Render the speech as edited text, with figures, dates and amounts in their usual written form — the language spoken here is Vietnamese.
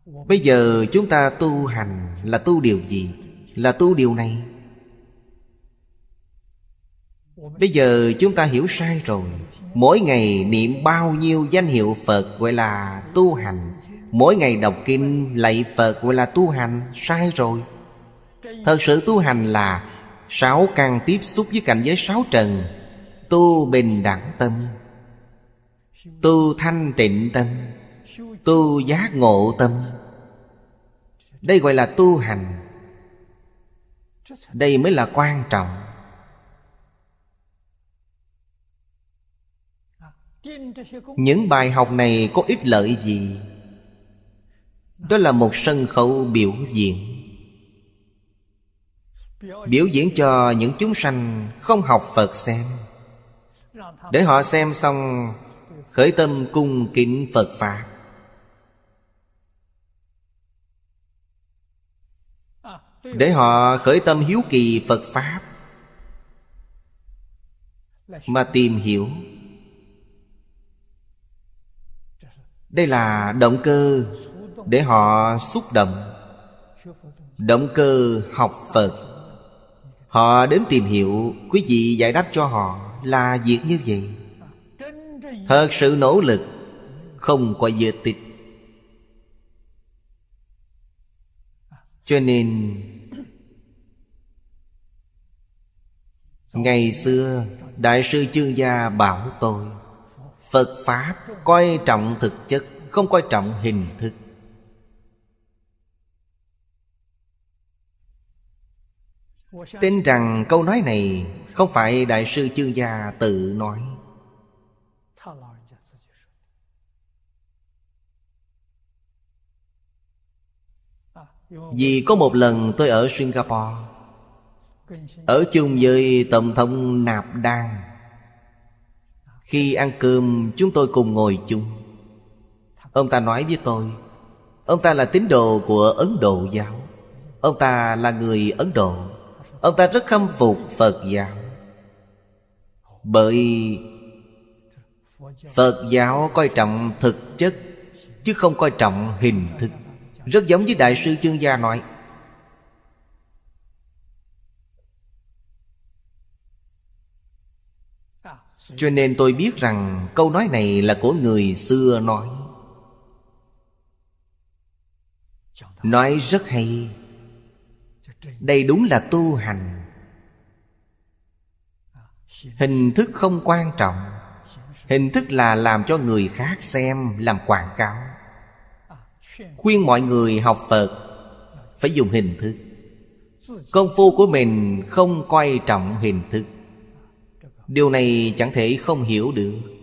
Bây giờ chúng ta tu hành là tu điều gì? Là tu điều này. Bây giờ chúng ta hiểu sai rồi. Mỗi ngày niệm bao nhiêu danh hiệu Phật gọi là tu hành. Mỗi ngày đọc kinh lạy Phật gọi là tu hành. Sai rồi. Thật sự tu hành là sáu căn tiếp xúc với cảnh giới sáu trần. Tu bình đẳng tâm, tu thanh tịnh tâm, tu giác ngộ tâm. Đây gọi là tu hành. Đây mới là quan trọng. Những bài học này có ích lợi gì? Đó là một sân khấu biểu diễn. Biểu diễn cho những chúng sanh không học Phật xem, để họ xem xong khởi tâm cung kính Phật Pháp. Để họ khởi tâm hiếu kỳ Phật Pháp, mà tìm hiểu. Đây là động cơ để họ xúc động, động cơ học Phật. Họ đến tìm hiểu, quý vị giải đáp cho họ là việc như vậy. Thật sự nỗ lực, không có vết tích. Cho nên ngày xưa Đại sư Chương Gia bảo tôi, Phật Pháp coi trọng thực chất, không coi trọng hình thức. Tin rằng câu nói này không phải Đại sư Chương Gia tự nói. Vì có một lần tôi ở Singapore, ở chung với Tổng thống Nạp Đan. Khi ăn cơm chúng tôi cùng ngồi chung. Ông ta nói với tôi, ông ta là tín đồ của Ấn Độ giáo. Ông ta là người Ấn Độ. Ông ta rất khâm phục Phật giáo, bởi Phật giáo coi trọng thực chất, chứ không coi trọng hình thức. Rất giống với Đại sư Chương Gia nói. Cho nên tôi biết rằng câu nói này là của người xưa nói. Nói rất hay. Đây đúng là tu hành. Hình thức không quan trọng. Hình thức là làm cho người khác xem, làm quảng cáo. Khuyên mọi người học Phật phải dùng hình thức. Công phu của mình không coi trọng hình thức. Điều này chẳng thể không hiểu được.